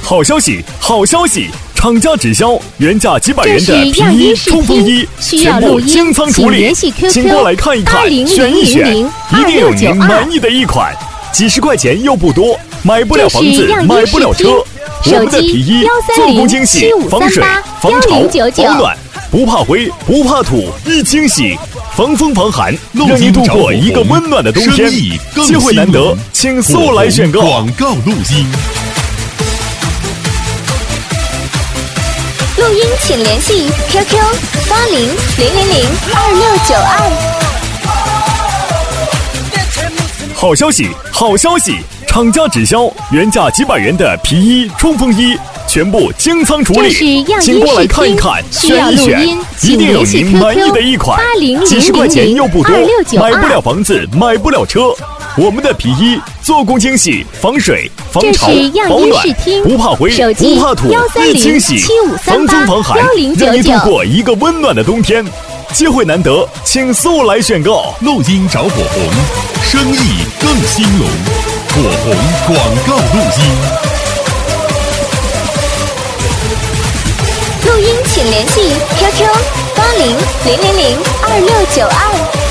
好消息，好消息！厂家直销原价几百元的皮衣、冲锋衣，全部清仓处理，请过来看一看，选一选，一定有您满意的一款。几十块钱又不多，买不了房子，买不了车。我们的皮衣做工精细，防水、防潮、保暖，不怕灰，不怕土，一清洗，防风防寒，让您度过一个温暖的冬天。机会难得，请速来选购。 广告录音。 录音请联系 QQ8000026992。 好消息，好消息！厂家直销原价几百元的皮衣、冲锋衣，全部清仓处理，请过来看一看，选一选，一定有您满意的一款。几十块钱又不多，买不了房子，买不了车。我们的皮衣做工精细，防水、防潮、保暖，不怕灰，不怕土，一清洗，防风防寒，让您度过一个温暖的冬天。机会难得，请速来选购。 录音找火红，生意更兴隆。火红广告录音。 录音请联系 QQ8000026992。